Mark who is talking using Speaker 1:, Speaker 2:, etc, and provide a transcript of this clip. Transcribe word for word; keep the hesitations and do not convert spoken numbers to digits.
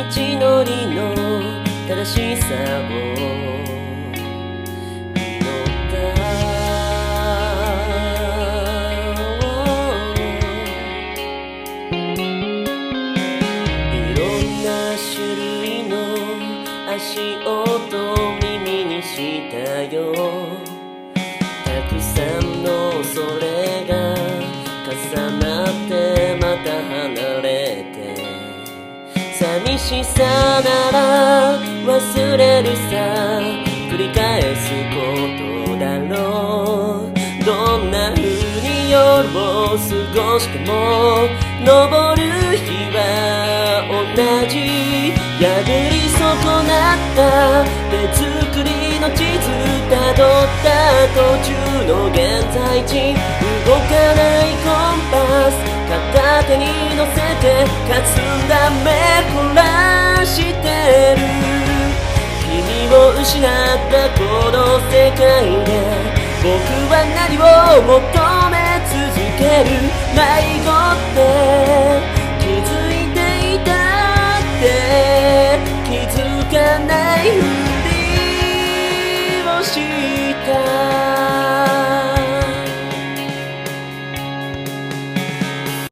Speaker 1: 道のりの正しさを祈ったいろんな種類の足音耳にしたよ。たくさんのそれが重なってまた離れて、寂しさなら忘れるさ、繰り返すことだろう。どんな風に夜を過ごしても昇る日は同じ。破り損なった手作りの地図たどった途中の現在地、動かないコンパス片手に乗せて霞んだ目凝らしてる。君を失ったこの世界で僕は何を求め続ける。迷子って気づいていたって気づかないふりをした。